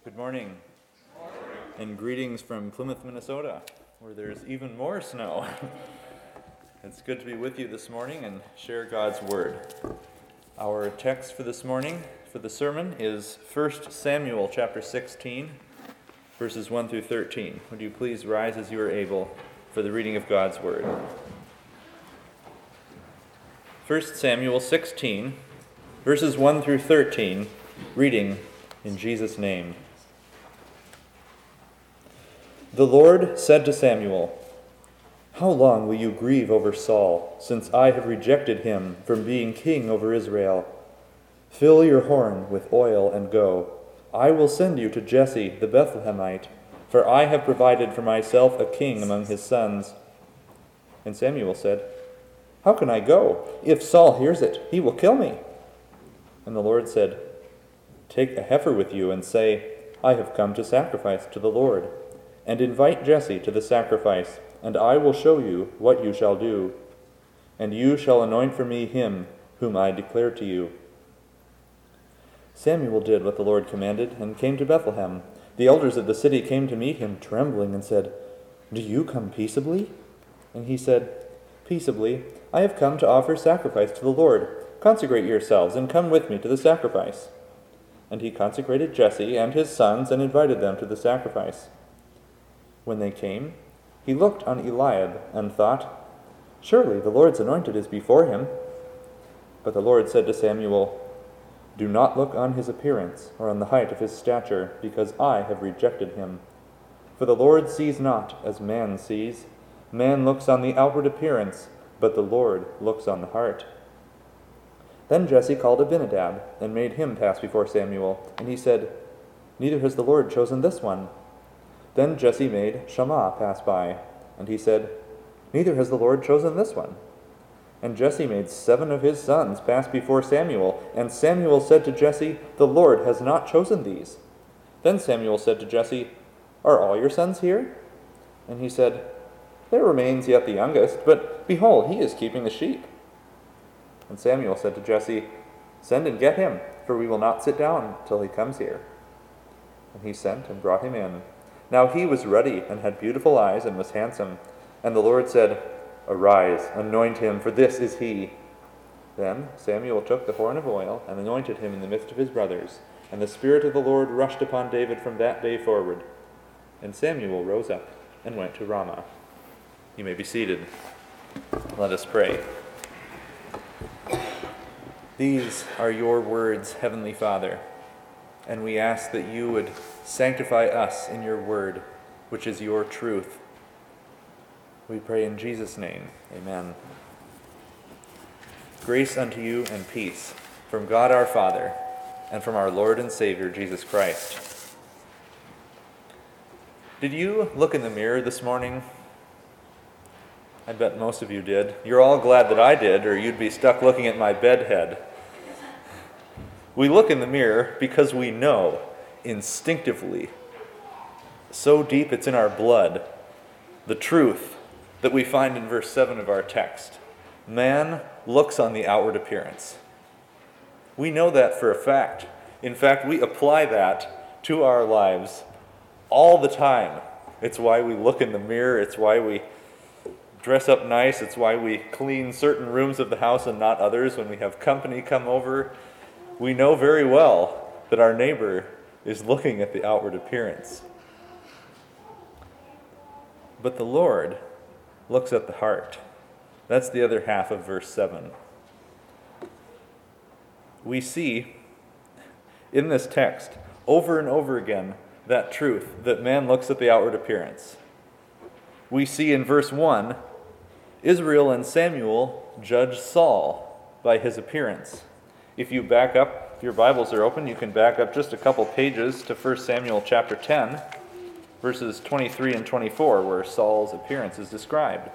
Good morning. And greetings from Plymouth, Minnesota, where there's even more snow. It's good to be with you this morning and share God's Word. Our text for this morning, for the sermon, is 1 Samuel chapter 16, verses 1 through 13. Would you please rise as you are able for the reading of God's Word? 1 Samuel 16, verses 1 through 13, reading in Jesus' name. The Lord said to Samuel, "How long will you grieve over Saul, since I have rejected him from being king over Israel? Fill your horn with oil and go. I will send you to Jesse the Bethlehemite, for I have provided for myself a king among his sons." And Samuel said, "How can I go? If Saul hears it, he will kill me." And the Lord said, "Take a heifer with you and say, 'I have come to sacrifice to the Lord.' And invite Jesse to the sacrifice, and I will show you what you shall do. And you shall anoint for me him whom I declare to you." Samuel did what the Lord commanded, and came to Bethlehem. The elders of the city came to meet him, trembling, and said, "Do you come peaceably?" And he said, "Peaceably, I have come to offer sacrifice to the Lord. Consecrate yourselves, and come with me to the sacrifice." And he consecrated Jesse and his sons, and invited them to the sacrifice. When they came, he looked on Eliab and thought, "Surely the Lord's anointed is before him." But the Lord said to Samuel, "Do not look on his appearance or on the height of his stature, because I have rejected him. For the Lord sees not as man sees. Man looks on the outward appearance, but the Lord looks on the heart." Then Jesse called Abinadab and made him pass before Samuel, and he said, "Neither has the Lord chosen this one." Then Jesse made Shammah pass by, and he said, "Neither has the Lord chosen this one." And Jesse made 7 of his sons pass before Samuel, and Samuel said to Jesse, "The Lord has not chosen these." Then Samuel said to Jesse, "Are all your sons here?" And he said, "There remains yet the youngest, but behold, he is keeping the sheep." And Samuel said to Jesse, "Send and get him, for we will not sit down till he comes here." And he sent and brought him in. Now he was ruddy and had beautiful eyes and was handsome. And the Lord said, "Arise, anoint him, for this is he." Then Samuel took the horn of oil and anointed him in the midst of his brothers. And the Spirit of the Lord rushed upon David from that day forward. And Samuel rose up and went to Ramah. You may be seated. Let us pray. These are your words, Heavenly Father, and we ask that you would sanctify us in your word, which is your truth. We pray in Jesus' name. Amen. Grace unto you and peace from God our Father and from our Lord and Savior, Jesus Christ. Did you look in the mirror this morning? I bet most of you did. You're all glad that I did, or you'd be stuck looking at my bed head. We look in the mirror because we know instinctively, so deep it's in our blood, the truth that we find in verse 7 of our text. Man looks on the outward appearance. We know that for a fact. In fact, we apply that to our lives all the time. It's why we look in the mirror. It's why we dress up nice. It's why we clean certain rooms of the house and not others when we have company come over. We know very well that our neighbor is looking at the outward appearance. But the Lord looks at the heart. That's the other half of verse 7. We see in this text over and over again that truth that man looks at the outward appearance. We see in verse 1, Israel and Samuel judge Saul by his appearance. If you back up, if your Bibles are open, you can back up just a couple pages to 1 Samuel chapter 10, verses 23 and 24, where Saul's appearance is described.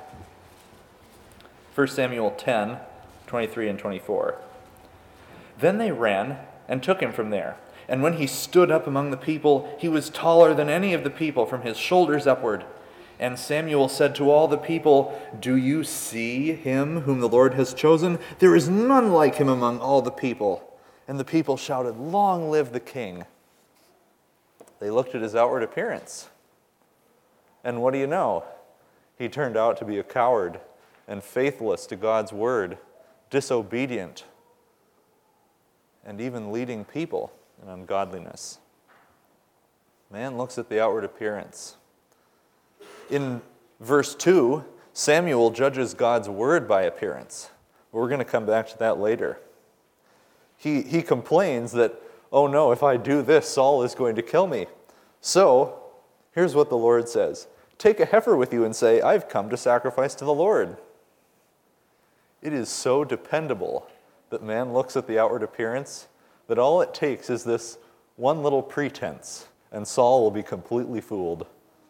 1 Samuel 10, 23 and 24. Then they ran and took him from there. And when he stood up among the people, he was taller than any of the people from his shoulders upward. And Samuel said to all the people, "Do you see him whom the Lord has chosen? There is none like him among all the people." And the people shouted, "Long live the king." They looked at his outward appearance. And what do you know? He turned out to be a coward and faithless to God's word, disobedient, and even leading people in ungodliness. Man looks at the outward appearance. In verse 2, Samuel judges God's word by appearance. We're going to come back to that later. He complains that, oh no, if I do this, Saul is going to kill me. So, here's what the Lord says. Take a heifer with you and say, I've come to sacrifice to the Lord. It is so dependable that man looks at the outward appearance that all it takes is this one little pretense, and Saul will be completely fooled.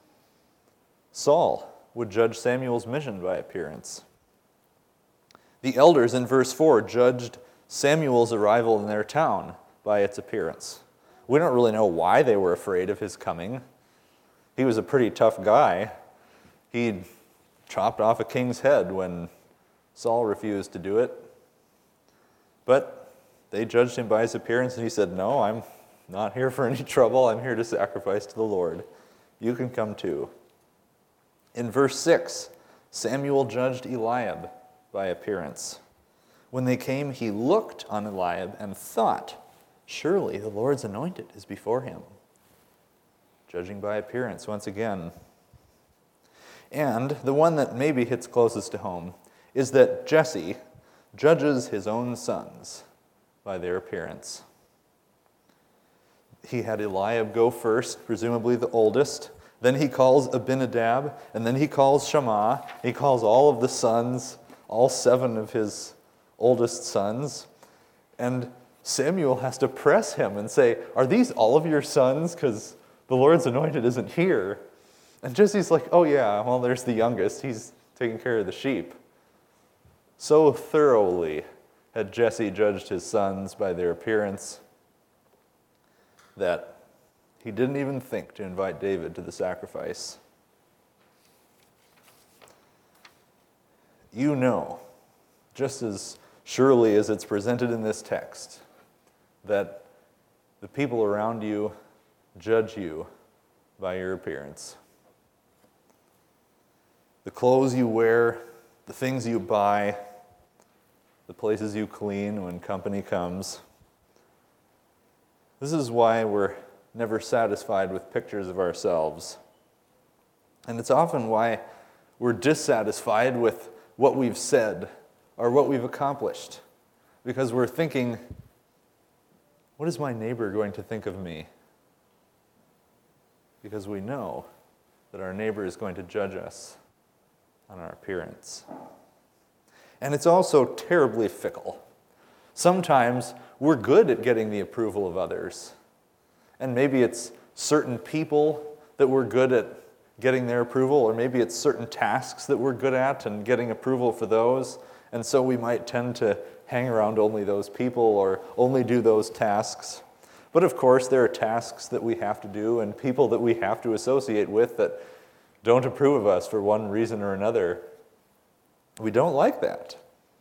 Saul would judge Samuel's mission by appearance. The elders in verse 4 judged Samuel's arrival in their town by its appearance. We don't really know why they were afraid of his coming. He was a pretty tough guy. He'd chopped off a king's head when Saul refused to do it. But they judged him by his appearance, and he said, no, I'm not here for any trouble. I'm here to sacrifice to the Lord. You can come too. In verse 6, Samuel judged Eliab by appearance. When they came, he looked on Eliab and thought, surely the Lord's anointed is before him. Judging by appearance once again. And the one that maybe hits closest to home is that Jesse judges his own sons by their appearance. He had Eliab go first, presumably the oldest. Then he calls Abinadab, and then he calls Shammah. He calls all of the sons, all 7 of his oldest sons. And Samuel has to press him and say, are these all of your sons? Because the Lord's anointed isn't here. And Jesse's like, oh yeah, well there's the youngest. He's taking care of the sheep. So thoroughly had Jesse judged his sons by their appearance that he didn't even think to invite David to the sacrifice. You know, just as surely as it's presented in this text, that the people around you judge you by your appearance. The clothes you wear, the things you buy, the places you clean when company comes. This is why we're never satisfied with pictures of ourselves. And it's often why we're dissatisfied with what we've said or what we've accomplished. Because we're thinking, what is my neighbor going to think of me? Because we know that our neighbor is going to judge us on our appearance. And it's also terribly fickle. Sometimes we're good at getting the approval of others. And maybe it's certain people that we're good at getting their approval, or maybe it's certain tasks that we're good at and getting approval for those. And so we might tend to hang around only those people or only do those tasks. But of course, there are tasks that we have to do and people that we have to associate with that don't approve of us for one reason or another. We don't like that.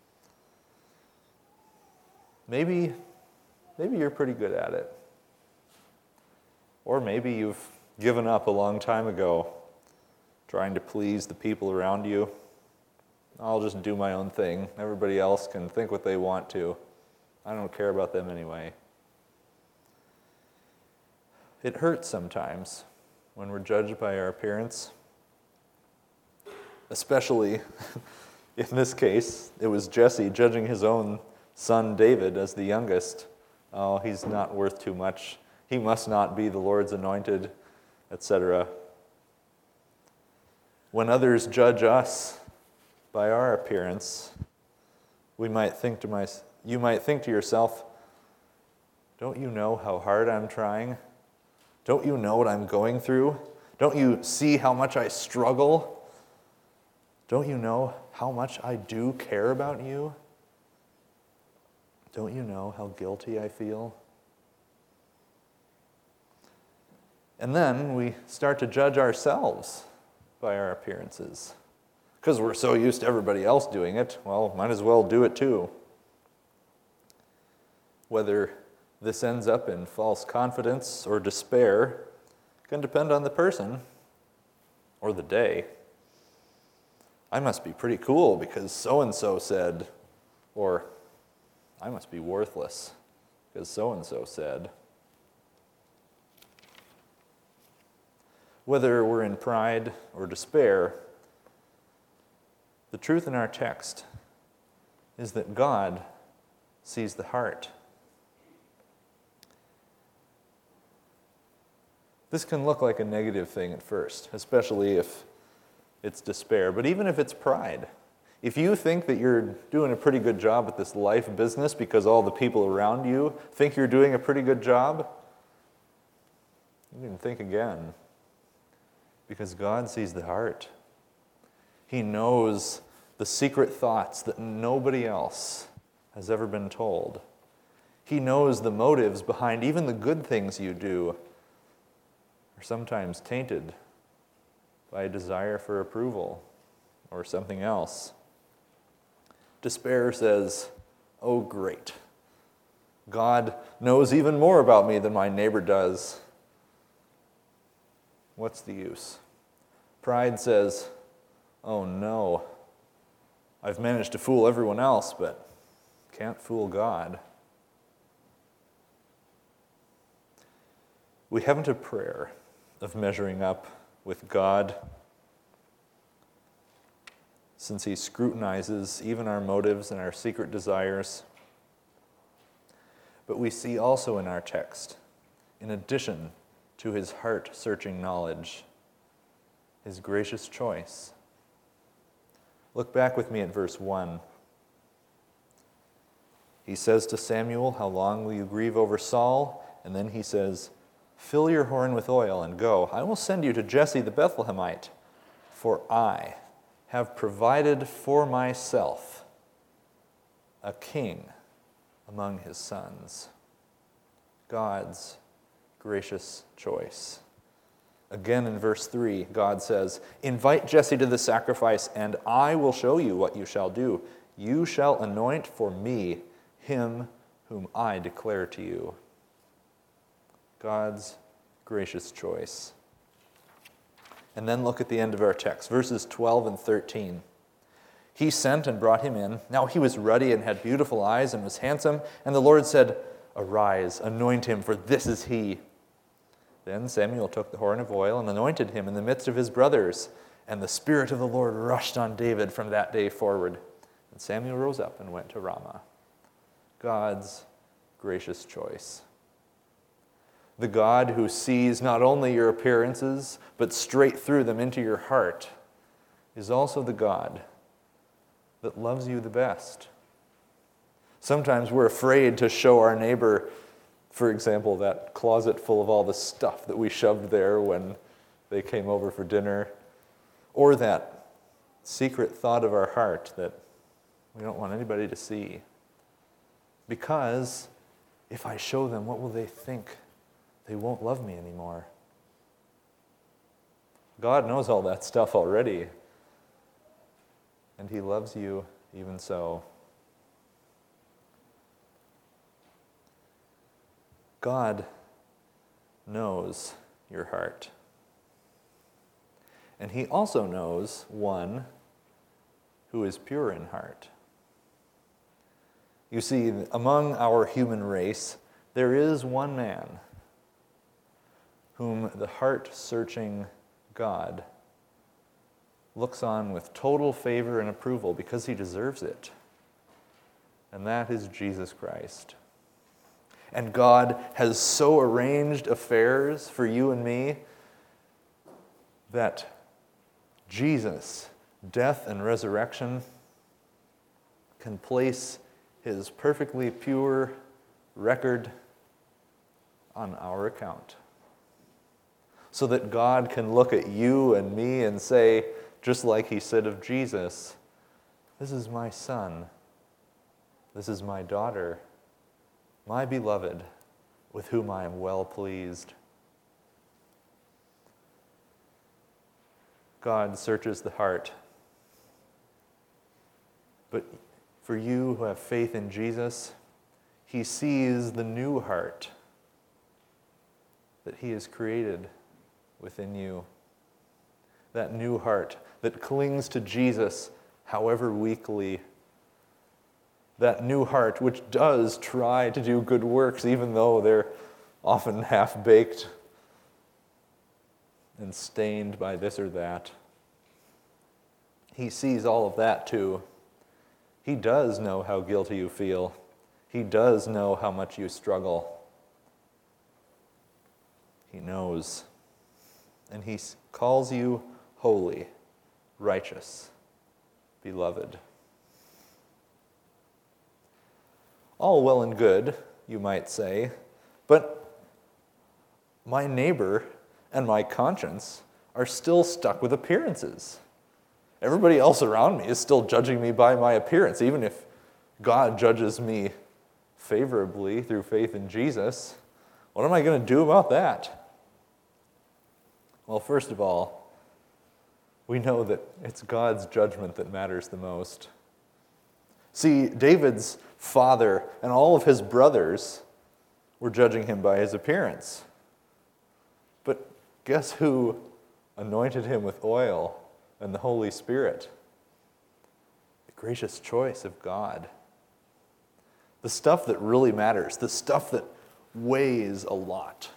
Maybe you're pretty good at it. Or maybe you've given up a long time ago, trying to please the people around you. I'll just do my own thing. Everybody else can think what they want to. I don't care about them anyway. It hurts sometimes when we're judged by our appearance. Especially, in this case, it was Jesse judging his own son David as the youngest. Oh, he's not worth too much. He must not be the Lord's anointed, etc. When others judge us by our appearance, you might think to yourself, don't you know how hard I'm trying? Don't you know what I'm going through? Don't you see how much I struggle? Don't you know how much I do care about you? Don't you know how guilty I feel? And then we start to judge ourselves by our appearances. Because we're so used to everybody else doing it, well, might as well do it too. Whether this ends up in false confidence or despair can depend on the person or the day. I must be pretty cool because so-and-so said, or I must be worthless because so-and-so said. Whether we're in pride or despair, the truth in our text is that God sees the heart. This can look like a negative thing at first, especially if it's despair, but even if it's pride. If you think that you're doing a pretty good job at this life business because all the people around you think you're doing a pretty good job, you can think again. Because God sees the heart. He knows the secret thoughts that nobody else has ever been told. He knows the motives behind even the good things you do are sometimes tainted by a desire for approval or something else. Despair says, "Oh, great. God knows even more about me than my neighbor does. What's the use?" Pride says, "Oh no, I've managed to fool everyone else, but can't fool God." We haven't a prayer of measuring up with God, since He scrutinizes even our motives and our secret desires. But we see also in our text, in addition to His heart-searching knowledge, His gracious choice. Look back with me at verse 1. He says to Samuel, "How long will you grieve over Saul?" And then he says, "Fill your horn with oil and go. I will send you to Jesse the Bethlehemite, for I have provided for myself a king among his sons." God's gracious choice. Again in verse 3, God says, "Invite Jesse to the sacrifice, and I will show you what you shall do. You shall anoint for me him whom I declare to you." God's gracious choice. And then look at the end of our text, verses 12 and 13. He sent and brought him in. Now he was ruddy and had beautiful eyes and was handsome. And the Lord said, "Arise, anoint him, for this is he." Then Samuel took the horn of oil and anointed him in the midst of his brothers. And the Spirit of the Lord rushed on David from that day forward. And Samuel rose up and went to Ramah. God's gracious choice. The God who sees not only your appearances, but straight through them into your heart, is also the God that loves you the best. Sometimes we're afraid to show our neighbor, for example, that closet full of all the stuff that we shoved there when they came over for dinner, or that secret thought of our heart that we don't want anybody to see. Because if I show them, what will they think? They won't love me anymore. God knows all that stuff already, and He loves you even so. God knows your heart. And He also knows one who is pure in heart. You see, among our human race, there is one man whom the heart-searching God looks on with total favor and approval because He deserves it. And that is Jesus Christ. And God has so arranged affairs for you and me that Jesus' death and resurrection can place His perfectly pure record on our account. So that God can look at you and me and say, just like He said of Jesus, "This is my son, this is my daughter, my beloved, with whom I am well pleased." God searches the heart. But for you who have faith in Jesus, He sees the new heart that He has created within you. That new heart that clings to Jesus, however weakly. That new heart which does try to do good works, even though they're often half-baked and stained by this or that. He sees all of that too. He does know how guilty you feel. He does know how much you struggle. He knows. And he calls you holy, righteous, beloved. All well and good, you might say, but my neighbor and my conscience are still stuck with appearances. Everybody else around me is still judging me by my appearance, even if God judges me favorably through faith in Jesus. What am I going to do about that? Well, first of all, we know that it's God's judgment that matters the most. See, David's father and all of his brothers were judging him by his appearance. But guess who anointed him with oil and the Holy Spirit? The gracious choice of God. The stuff that really matters, the stuff that weighs a lot,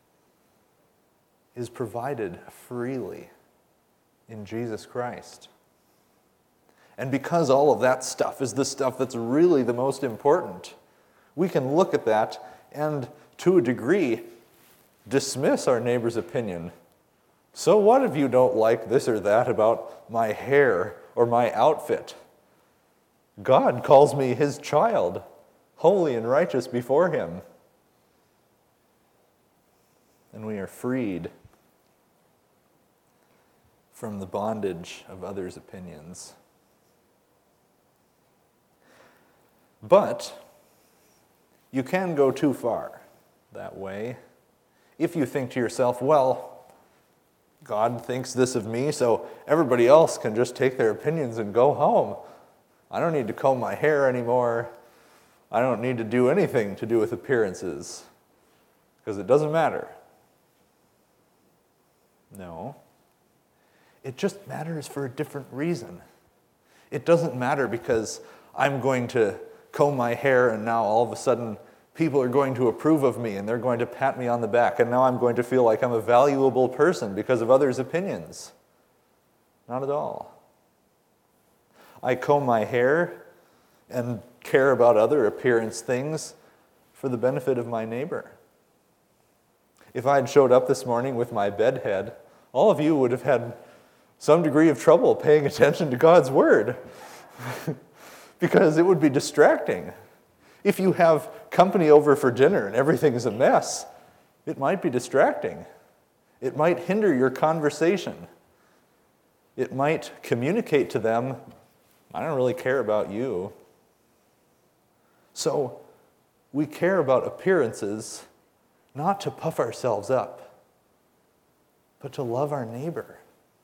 is provided freely in Jesus Christ. And because all of that stuff is the stuff that's really the most important, we can look at that and, to a degree, dismiss our neighbor's opinion. So what if you don't like this or that about my hair or my outfit? God calls me his child, holy and righteous before him. And we are freed from the bondage of others' opinions. But you can go too far that way if you think to yourself, well, God thinks this of me, so everybody else can just take their opinions and go home. I don't need to comb my hair anymore. I don't need to do anything to do with appearances, because it doesn't matter. No. It just matters for a different reason. It doesn't matter because I'm going to comb my hair and now all of a sudden people are going to approve of me and they're going to pat me on the back and now I'm going to feel like I'm a valuable person because of others' opinions. Not at all. I comb my hair and care about other appearance things for the benefit of my neighbor. If I had showed up this morning with my bedhead, all of you would have had some degree of trouble paying attention to God's word because it would be distracting. If you have company over for dinner and everything's a mess, it might be distracting. It might hinder your conversation. It might communicate to them, I don't really care about you. So we care about appearances not to puff ourselves up, but to love our neighbor.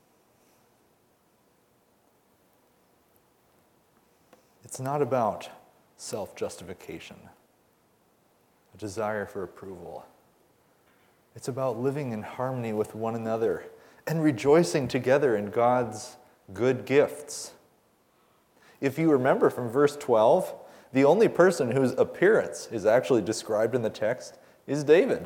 It's not about self-justification, a desire for approval. It's about living in harmony with one another and rejoicing together in God's good gifts. If you remember from verse 12, the only person whose appearance is actually described in the text is David.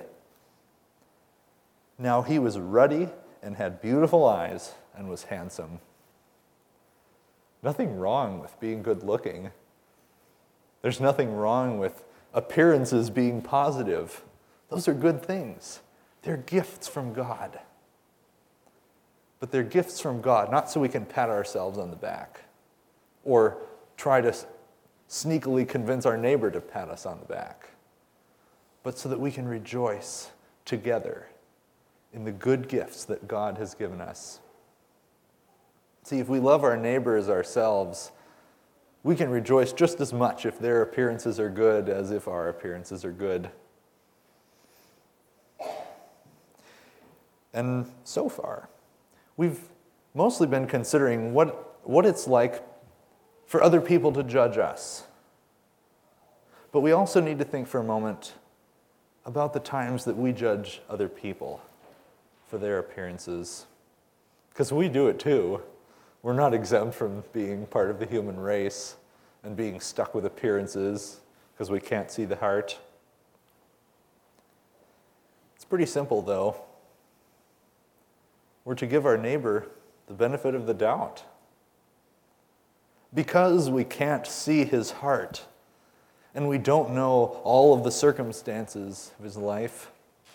Now he was ruddy and had beautiful eyes and was handsome. Nothing wrong with being good looking. There's nothing wrong with appearances being positive. Those are good things. They're gifts from God. But they're gifts from God, not so we can pat ourselves on the back or try to sneakily convince our neighbor to pat us on the back, but so that we can rejoice together in the good gifts that God has given us. See, if we love our neighbor as ourselves, we can rejoice just as much if their appearances are good as if our appearances are good. And so far, we've mostly been considering what it's like for other people to judge us. But we also need to think for a moment about the times that we judge other people. for their appearances. Because we do it too. We're not exempt from being part of the human race and being stuck with appearances because we can't see the heart. It's pretty simple, though. We're to give our neighbor the benefit of the doubt. Because we can't see his heart, and we don't know all of the circumstances of his life,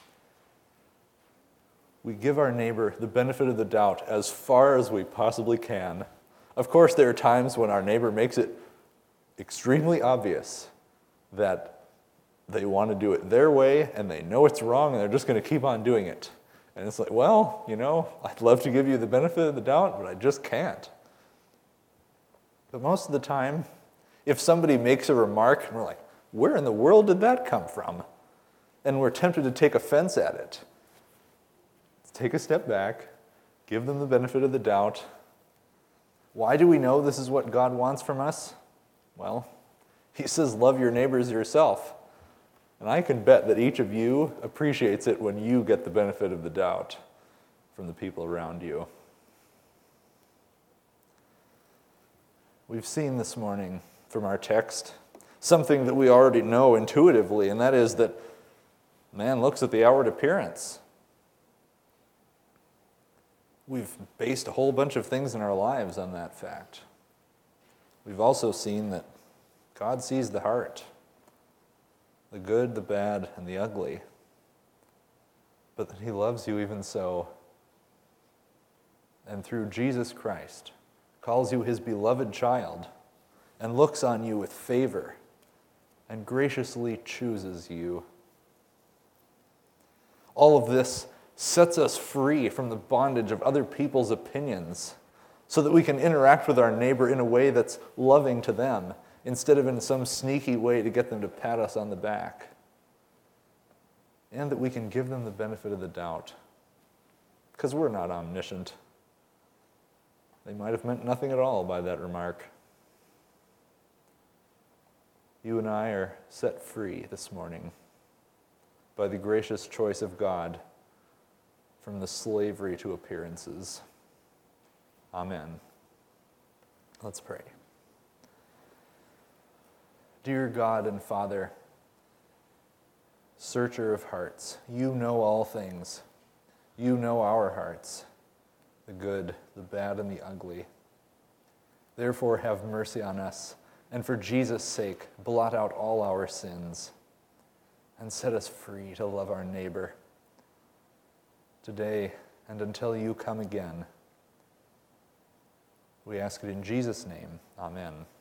we give our neighbor the benefit of the doubt as far as we possibly can. Of course, there are times when our neighbor makes it extremely obvious that they want to do it their way, and they know it's wrong, and they're just going to keep on doing it. And it's like, well, I'd love to give you the benefit of the doubt, but I just can't. But most of the time, if somebody makes a remark, and we're like, where in the world did that come from? And we're tempted to take offense at it. Let's take a step back, give them the benefit of the doubt. Why do we know this is what God wants from us? Well, he says, love your neighbors yourself. And I can bet that each of you appreciates it when you get the benefit of the doubt from the people around you. We've seen this morning from our text something that we already know intuitively, and that is that man looks at the outward appearance. We've based a whole bunch of things in our lives on that fact. We've also seen that God sees the heart, the good, the bad, and the ugly, but that he loves you even so. And through Jesus Christ, calls you his beloved child, and looks on you with favor, and graciously chooses you. All of this sets us free from the bondage of other people's opinions, so that we can interact with our neighbor in a way that's loving to them, instead of in some sneaky way to get them to pat us on the back. And that we can give them the benefit of the doubt, because we're not omniscient. They might have meant nothing at all by that remark. You and I are set free this morning by the gracious choice of God from the slavery to appearances. Amen. Let's pray. Dear God and Father, searcher of hearts, you know all things. You know our hearts, the good, the bad, and the ugly. Therefore, have mercy on us, and for Jesus' sake, blot out all our sins, and set us free to love our neighbor, today and until you come again. We ask it in Jesus' name. Amen.